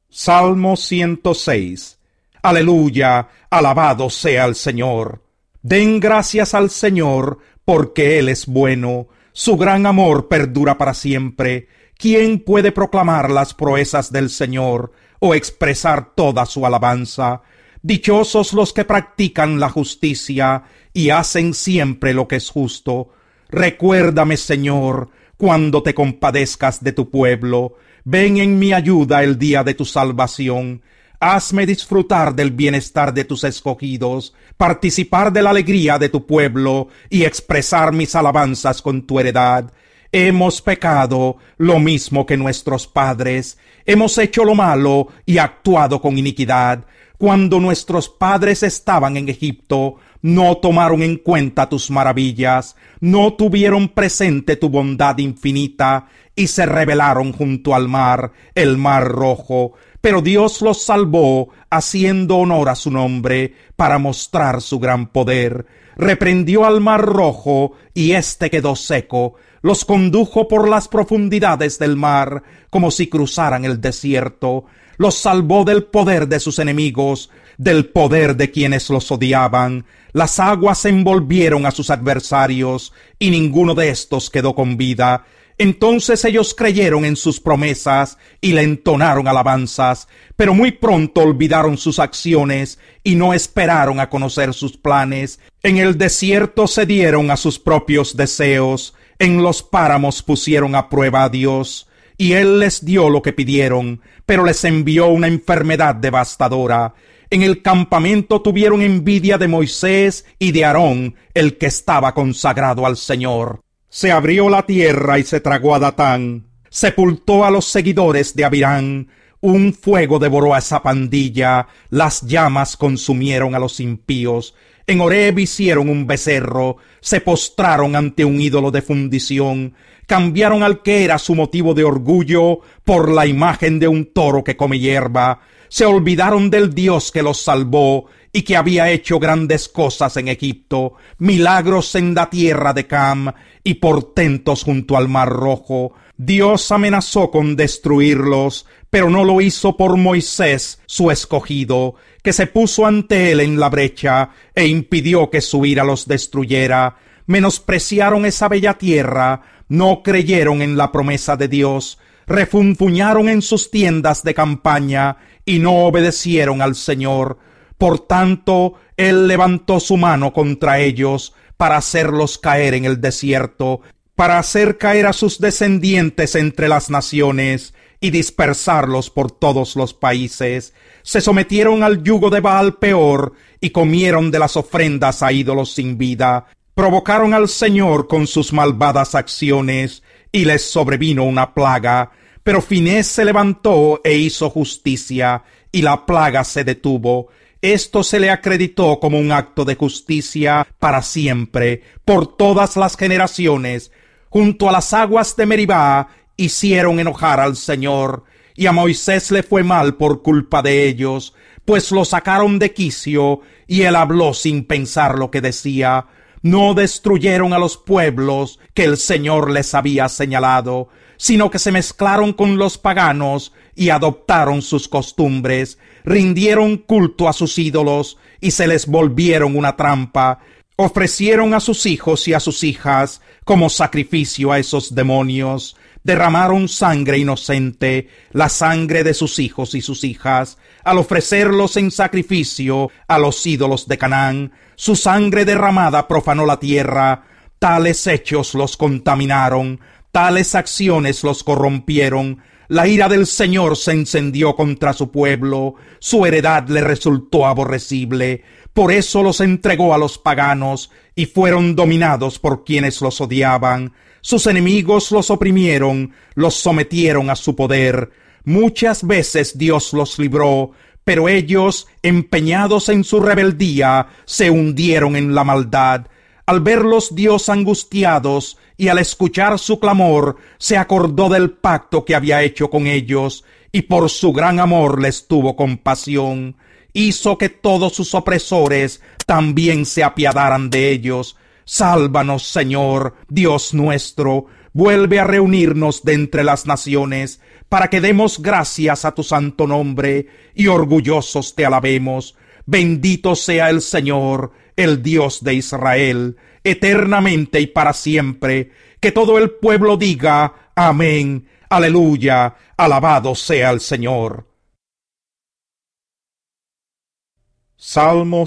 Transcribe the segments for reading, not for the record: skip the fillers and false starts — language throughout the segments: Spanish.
Salmo 106. Aleluya, alabado sea el Señor. Den gracias al Señor, porque Él es bueno. Su gran amor perdura para siempre. ¿Quién puede proclamar las proezas del Señor o expresar toda su alabanza? Dichosos los que practican la justicia y hacen siempre lo que es justo. Recuérdame, Señor, cuando te compadezcas de tu pueblo. Ven en mi ayuda el día de tu salvación. Hazme disfrutar del bienestar de tus escogidos, participar de la alegría de tu pueblo y expresar mis alabanzas con tu heredad. Hemos pecado lo mismo que nuestros padres. Hemos hecho lo malo y actuado con iniquidad. Cuando nuestros padres estaban en Egipto, no tomaron en cuenta tus maravillas, no tuvieron presente tu bondad infinita, y se rebelaron junto al mar, el mar rojo. Pero Dios los salvó, haciendo honor a su nombre, para mostrar su gran poder. Reprendió al mar rojo, y éste quedó seco. Los condujo por las profundidades del mar, como si cruzaran el desierto. Los salvó del poder de sus enemigos, del poder de quienes los odiaban. Las aguas envolvieron a sus adversarios, y ninguno de estos quedó con vida. Entonces ellos creyeron en sus promesas y le entonaron alabanzas, pero muy pronto olvidaron sus acciones y no esperaron a conocer sus planes. En el desierto cedieron a sus propios deseos, en los páramos pusieron a prueba a Dios, y Él les dio lo que pidieron, pero les envió una enfermedad devastadora. En el campamento tuvieron envidia de Moisés y de Aarón, el que estaba consagrado al Señor. Se abrió la tierra y se tragó a Datán, sepultó a los seguidores de Abirán. Un fuego devoró a esa pandilla, las llamas consumieron a los impíos. En Horeb hicieron un becerro, se postraron ante un ídolo de fundición, cambiaron al que era su motivo de orgullo por la imagen de un toro que come hierba. Se olvidaron del Dios que los salvó y que había hecho grandes cosas en Egipto, milagros en la tierra de Cam y portentos junto al mar rojo. Dios amenazó con destruirlos, pero no lo hizo por Moisés, su escogido, que se puso ante él en la brecha e impidió que su ira los destruyera. Menospreciaron esa bella tierra, no creyeron en la promesa de Dios, refunfuñaron en sus tiendas de campaña y no obedecieron al Señor. Por tanto, Él levantó su mano contra ellos para hacerlos caer en el desierto, para hacer caer a sus descendientes entre las naciones y dispersarlos por todos los países. Se sometieron al yugo de Baal Peor y comieron de las ofrendas a ídolos sin vida. Provocaron al Señor con sus malvadas acciones y les sobrevino una plaga. Pero Finés se levantó e hizo justicia, y la plaga se detuvo. Esto se le acreditó como un acto de justicia para siempre, por todas las generaciones. Junto a las aguas de Meribá hicieron enojar al Señor, y a Moisés le fue mal por culpa de ellos, pues lo sacaron de quicio, y él habló sin pensar lo que decía. No destruyeron a los pueblos que el Señor les había señalado, sino que se mezclaron con los paganos y adoptaron sus costumbres, rindieron culto a sus ídolos y se les volvieron una trampa. Ofrecieron a sus hijos y a sus hijas como sacrificio a esos demonios. Derramaron sangre inocente, la sangre de sus hijos y sus hijas, al ofrecerlos en sacrificio a los ídolos de Canaán. Su sangre derramada profanó la tierra. Tales hechos los contaminaron, tales acciones los corrompieron. La ira del Señor se encendió contra su pueblo, su heredad le resultó aborrecible. Por eso los entregó a los paganos, y fueron dominados por quienes los odiaban. Sus enemigos los oprimieron, los sometieron a su poder. Muchas veces Dios los libró, pero ellos, empeñados en su rebeldía, se hundieron en la maldad. Al verlos Dios angustiados y al escuchar su clamor, se acordó del pacto que había hecho con ellos, y por su gran amor les tuvo compasión. Hizo que todos sus opresores también se apiadaran de ellos. Sálvanos, Señor, Dios nuestro, vuelve a reunirnos de entre las naciones, para que demos gracias a tu santo nombre y orgullosos te alabemos. Bendito sea el Señor, el Dios de Israel, eternamente y para siempre. Que todo el pueblo diga: amén, aleluya, alabado sea el Señor. Salmo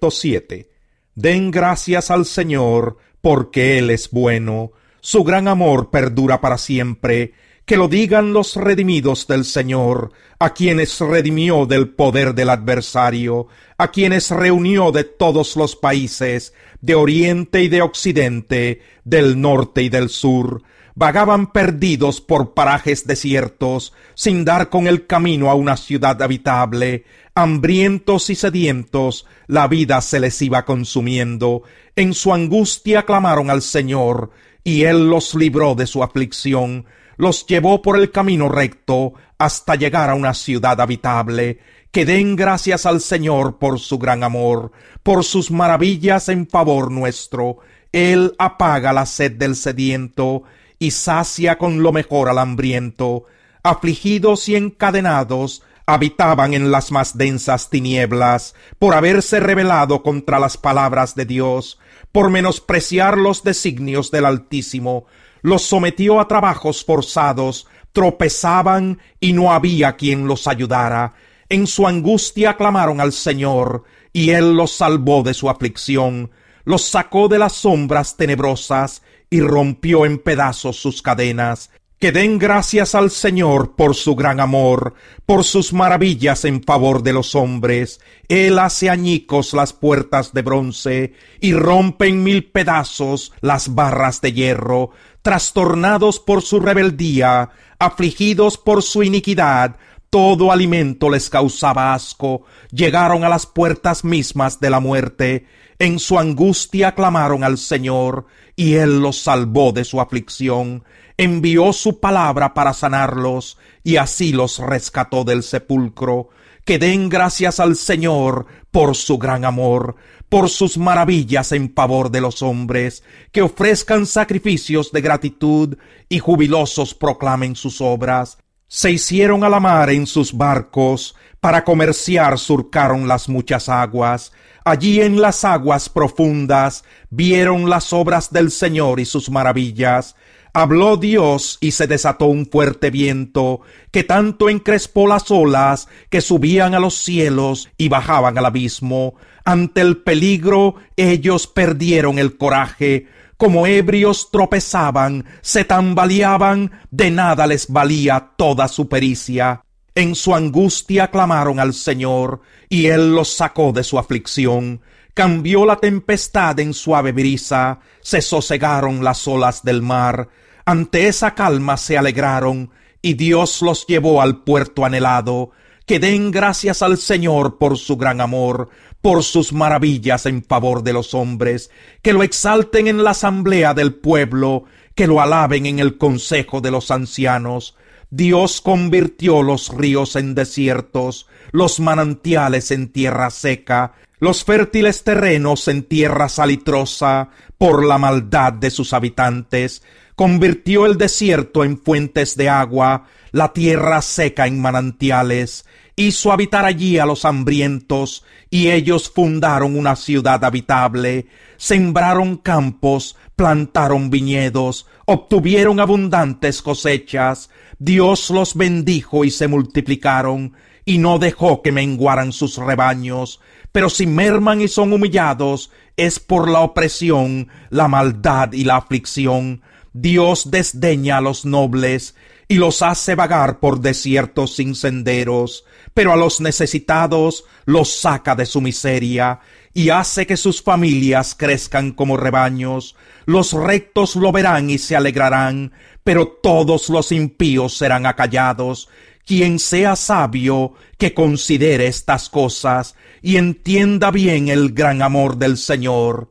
107. Den gracias al Señor, porque Él es bueno. Su gran amor perdura para siempre. Que lo digan los redimidos del Señor, a quienes redimió del poder del adversario, a quienes reunió de todos los países, de oriente y de occidente, del norte y del sur. Vagaban perdidos por parajes desiertos, sin dar con el camino a una ciudad habitable. Hambrientos y sedientos, la vida se les iba consumiendo. En su angustia clamaron al Señor, y Él los libró de su aflicción. Los llevó por el camino recto hasta llegar a una ciudad habitable. Que den gracias al Señor por su gran amor, por sus maravillas en favor nuestro. Él apaga la sed del sediento y sacia con lo mejor al hambriento. Afligidos y encadenados, habitaban en las más densas tinieblas, por haberse rebelado contra las palabras de Dios, por menospreciar los designios del Altísimo. Los sometió a trabajos forzados, tropezaban y no había quien los ayudara. En su angustia clamaron al Señor, y Él los salvó de su aflicción. Los sacó de las sombras tenebrosas y rompió en pedazos sus cadenas. Que den gracias al Señor por su gran amor, por sus maravillas en favor de los hombres. Él hace añicos las puertas de bronce y rompe en mil pedazos las barras de hierro. Trastornados por su rebeldía, afligidos por su iniquidad, todo alimento les causaba asco. Llegaron a las puertas mismas de la muerte. En su angustia clamaron al Señor, y Él los salvó de su aflicción. Envió su palabra para sanarlos, y así los rescató del sepulcro. Que den gracias al Señor por su gran amor, por sus maravillas en favor de los hombres. Que ofrezcan sacrificios de gratitud y jubilosos proclamen sus obras. Se hicieron a la mar en sus barcos, para comerciar surcaron las muchas aguas. Allí en las aguas profundas vieron las obras del Señor y sus maravillas. Habló Dios y se desató un fuerte viento, que tanto encrespó las olas, que subían a los cielos y bajaban al abismo. Ante el peligro ellos perdieron el coraje. Como ebrios tropezaban, se tambaleaban, de nada les valía toda su pericia. En su angustia clamaron al Señor, y Él los sacó de su aflicción. Cambió la tempestad en suave brisa, se sosegaron las olas del mar. Ante esa calma se alegraron, y Dios los llevó al puerto anhelado. Que den gracias al Señor por su gran amor, por sus maravillas en favor de los hombres. Que lo exalten en la asamblea del pueblo, que lo alaben en el consejo de los ancianos. Dios convirtió los ríos en desiertos, los manantiales en tierra seca, los fértiles terrenos en tierra salitrosa, por la maldad de sus habitantes. Convirtió el desierto en fuentes de agua, la tierra seca en manantiales. Hizo habitar allí a los hambrientos, y ellos fundaron una ciudad habitable. Sembraron campos, plantaron viñedos, obtuvieron abundantes cosechas. Dios los bendijo y se multiplicaron, y no dejó que menguaran sus rebaños. Pero si merman y son humillados, es por la opresión, la maldad y la aflicción. Dios desdeña a los nobles y los hace vagar por desiertos sin senderos, pero a los necesitados los saca de su miseria y hace que sus familias crezcan como rebaños. Los rectos lo verán y se alegrarán, pero todos los impíos serán acallados. Quien sea sabio, que considere estas cosas y entienda bien el gran amor del Señor.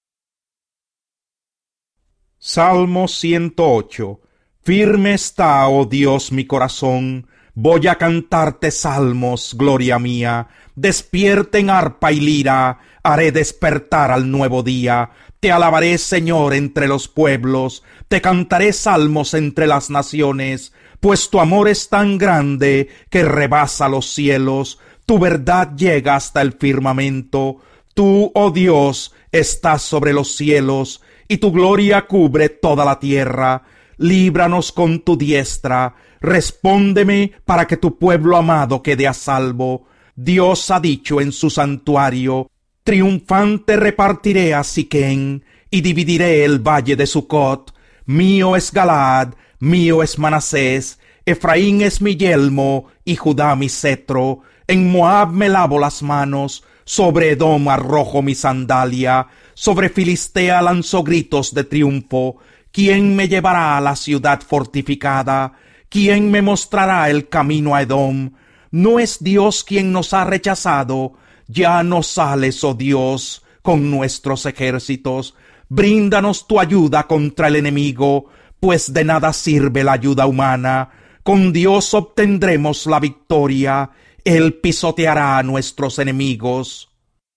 Salmo 108. Firme está, oh Dios, mi corazón. Voy a cantarte salmos, gloria mía. Despierten arpa y lira, haré despertar al nuevo día. Te alabaré, Señor, entre los pueblos, te cantaré salmos entre las naciones, pues tu amor es tan grande que rebasa los cielos, tu verdad llega hasta el firmamento. Tú, oh Dios, estás sobre los cielos, y tu gloria cubre toda la tierra. Líbranos con tu diestra, respóndeme para que tu pueblo amado quede a salvo. Dios ha dicho en su santuario: triunfante repartiré a Siquén, y dividiré el valle de Sucot. Mío es Galaad, mío es Manasés, Efraín es mi yelmo, y Judá mi cetro. En Moab me lavo las manos, sobre Edom arrojo mi sandalia, sobre Filistea lanzo gritos de triunfo. ¿Quién me llevará a la ciudad fortificada? ¿Quién me mostrará el camino a Edom? ¿No es Dios quien nos ha rechazado? Ya no sales, oh Dios, con nuestros ejércitos. Bríndanos tu ayuda contra el enemigo, pues de nada sirve la ayuda humana. Con Dios obtendremos la victoria. Él pisoteará a nuestros enemigos.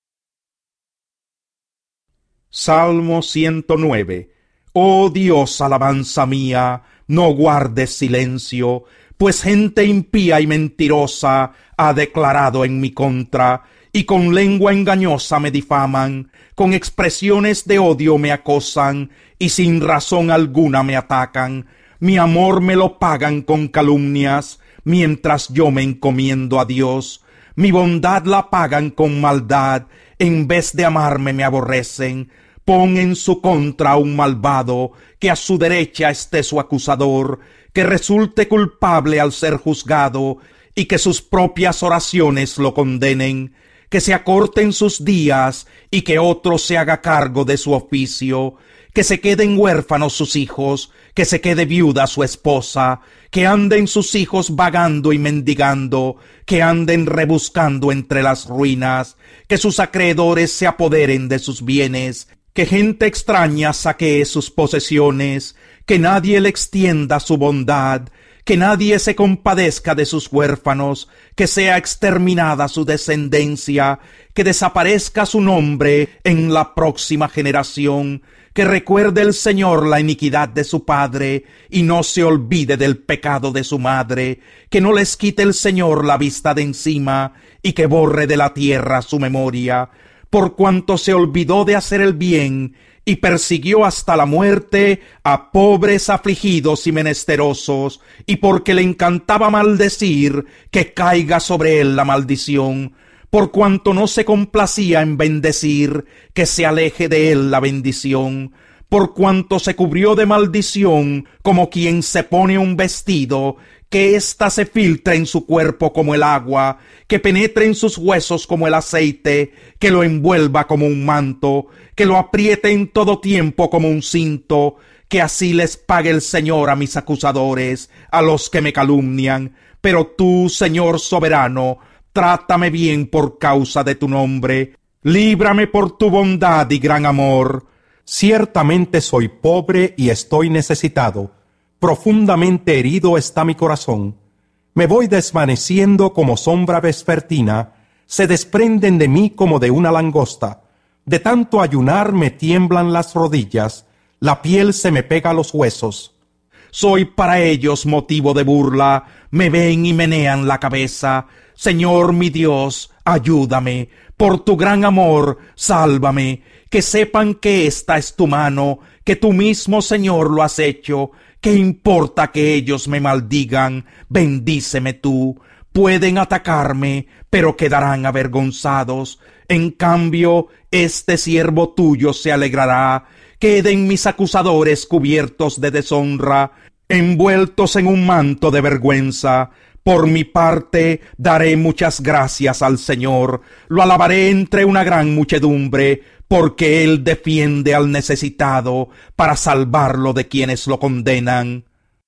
Salmo 109. Oh Dios, alabanza mía, no guardes silencio, pues gente impía y mentirosa ha declarado en mi contra, y con lengua engañosa me difaman, con expresiones de odio me acosan, y sin razón alguna me atacan. Mi amor me lo pagan con calumnias, mientras yo me encomiendo a Dios. Mi bondad la pagan con maldad, en vez de amarme me aborrecen. Pon en su contra a un malvado, que a su derecha esté su acusador, que resulte culpable al ser juzgado, y que sus propias oraciones lo condenen. Que se acorten sus días, y que otro se haga cargo de su oficio. Que se queden huérfanos sus hijos, que se quede viuda su esposa, que anden sus hijos vagando y mendigando, que anden rebuscando entre las ruinas, que sus acreedores se apoderen de sus bienes, que gente extraña saquee sus posesiones, que nadie le extienda su bondad, que nadie se compadezca de sus huérfanos, que sea exterminada su descendencia, que desaparezca su nombre en la próxima generación, que recuerde el Señor la iniquidad de su padre, y no se olvide del pecado de su madre, que no les quite el Señor la vista de encima, y que borre de la tierra su memoria, por cuanto se olvidó de hacer el bien, y persiguió hasta la muerte a pobres, afligidos y menesterosos, y porque le encantaba maldecir, que caiga sobre él la maldición, por cuanto no se complacía en bendecir, que se aleje de él la bendición, por cuanto se cubrió de maldición, como quien se pone un vestido, que ésta se filtre en su cuerpo como el agua, que penetre en sus huesos como el aceite, que lo envuelva como un manto, que lo apriete en todo tiempo como un cinto, que así les pague el Señor a mis acusadores, a los que me calumnian. Pero tú, Señor soberano, trátame bien por causa de tu nombre, líbrame por tu bondad y gran amor. Ciertamente soy pobre y estoy necesitado, profundamente herido está mi corazón. Me voy desvaneciendo como sombra vespertina, se desprenden de mí como de una langosta. De tanto ayunar me tiemblan las rodillas, la piel se me pega a los huesos. Soy para ellos motivo de burla, me ven y menean la cabeza. Señor mi Dios, ayúdame, por tu gran amor, sálvame, que sepan que esta es tu mano, que tú mismo, Señor, lo has hecho. ¿Qué importa que ellos me maldigan? Bendíceme tú. Pueden atacarme, pero quedarán avergonzados. En cambio, este siervo tuyo se alegrará. Queden mis acusadores cubiertos de deshonra, envueltos en un manto de vergüenza. Por mi parte, daré muchas gracias al Señor, lo alabaré entre una gran muchedumbre, porque Él defiende al necesitado para salvarlo de quienes lo condenan.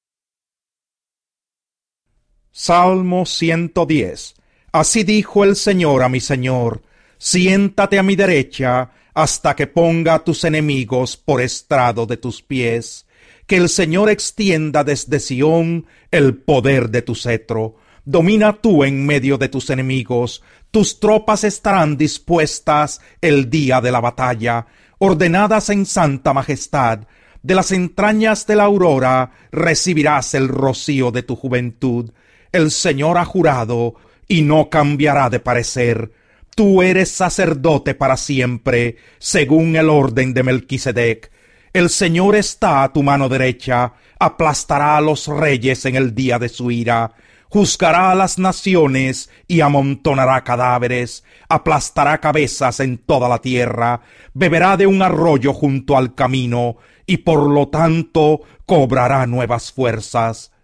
Salmo 110. Así dijo el Señor a mi Señor: siéntate a mi derecha, hasta que ponga a tus enemigos por estrado de tus pies. Que el Señor extienda desde Sión el poder de tu cetro. Domina tú en medio de tus enemigos. Tus tropas estarán dispuestas el día de la batalla. ordenadas en santa majestad. De las entrañas de la aurora recibirás el rocío de tu juventud. El Señor ha jurado y no cambiará de parecer. Tú eres sacerdote para siempre, según el orden de Melquisedec. El Señor está a tu mano derecha, aplastará a los reyes en el día de su ira. Juzgará a las naciones y amontonará cadáveres, aplastará cabezas en toda la tierra, beberá de un arroyo junto al camino, y por lo tanto cobrará nuevas fuerzas.